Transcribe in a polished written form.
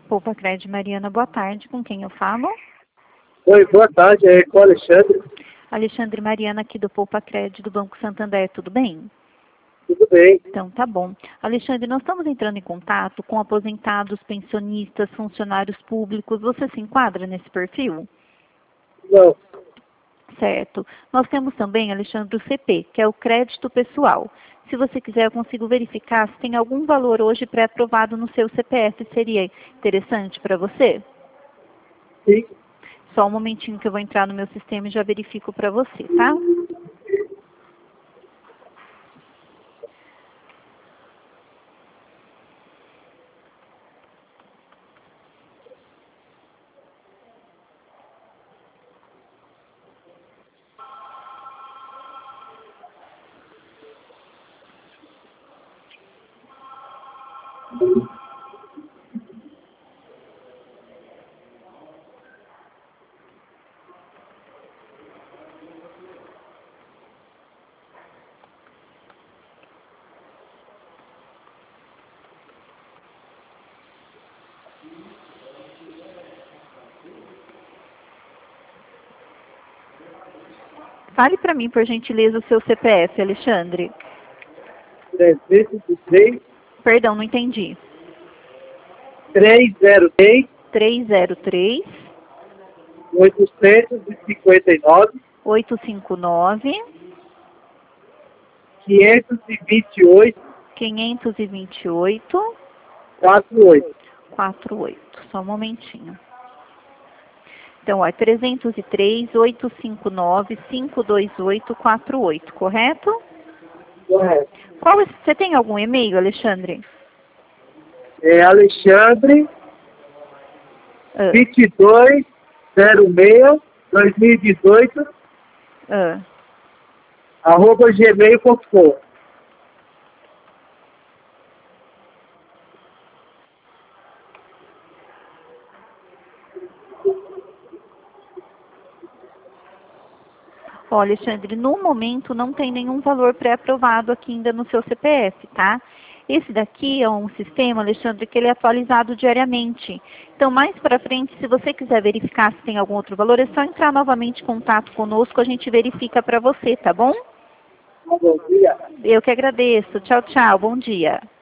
Poupa Cred Mariana, boa tarde. Com quem eu falo? Oi, boa tarde. É com o Alexandre. Alexandre Mariana, aqui do Poupa Cred do Banco Santander, tudo bem? Tudo bem? Então, tá bom. Alexandre, nós estamos entrando em contato com aposentados, pensionistas, funcionários públicos. Você se enquadra nesse perfil? Não. Certo. Nós temos também, Alexandre, o CP, que é o crédito pessoal. Se você quiser, eu consigo verificar se tem algum valor hoje pré-aprovado no seu CPF. Seria interessante para você? Sim. Só um momentinho que eu vou entrar no meu sistema e já verifico para você, tá? Fale para mim, por gentileza, o seu CPF, Alexandre. 303, Perdão, não entendi. 303, 303 859, 859 528, 528 48. 48. Só um momentinho. Então, ó, 303 859 528 48, correto? Correto. Você tem algum e-mail, Alexandre? É Alexandre, Ah, 2206, 2018, ah. @gmail.com. Ó, Alexandre, no momento não tem nenhum valor pré-aprovado aqui ainda no seu CPF, tá? Esse daqui é um sistema, Alexandre, que ele é atualizado diariamente. Então, mais para frente, se você quiser verificar se tem algum outro valor, é só entrar novamente em contato conosco, a gente verifica para você, tá bom? Bom dia. Eu que agradeço. Tchau, tchau. Bom dia.